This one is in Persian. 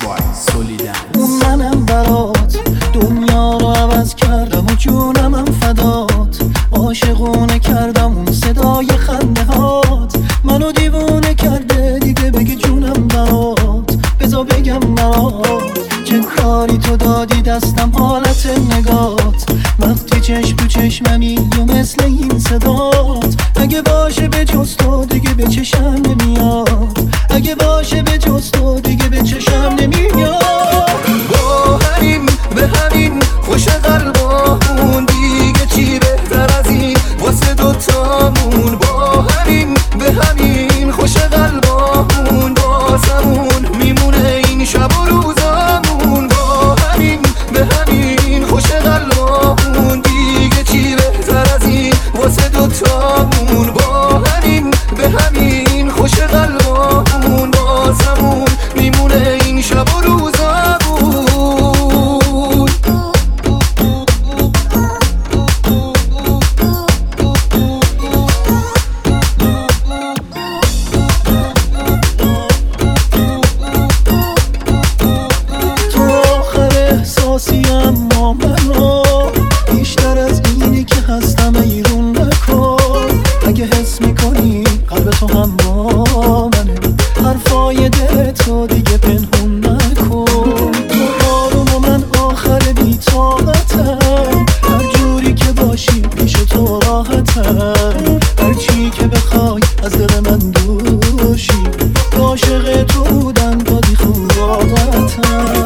اون منم برات دنیا رو عوض کردم و جونمم فدات، عاشقونه کردم اون صدای خنده هات، منو دیوونه کرده دیگه بگی جونم برات، بذار بگم برات چه کاری تو دادی دستم حالت نگات، وقتی چشم تو چشممی و مثل این صدات، اگه باشه به جز تو دیگه به چشم نمیاد، اگه باشه به جز تو دیگه به چشم نمیاد. با همین به همین خوش قلبامون، دیگه چی بهتر از این واسه دوتامون، با همین به همین خوش قلبامون، بازمون میمونه این شب و روزامون، با همین به همین خوش قلبامون، دیگه چی بهتر از این واسه دوتامون، با همین به همین خوش قلبامون، بازمون میمونه این شب و روزامون. اما منو بیشتر از اینی که هستم ایرون نکن، اگه حس میکنی قلب تو هم با منه، حرفای دل تو دیگه پنهون نکن، تو آروم و من آخر بی‌طاقتم، هر جوری که باشی پیش تو راحتم، هر چی که بخوای از دل من دور شی، عاشق تو بودم تا بی خود عادتم.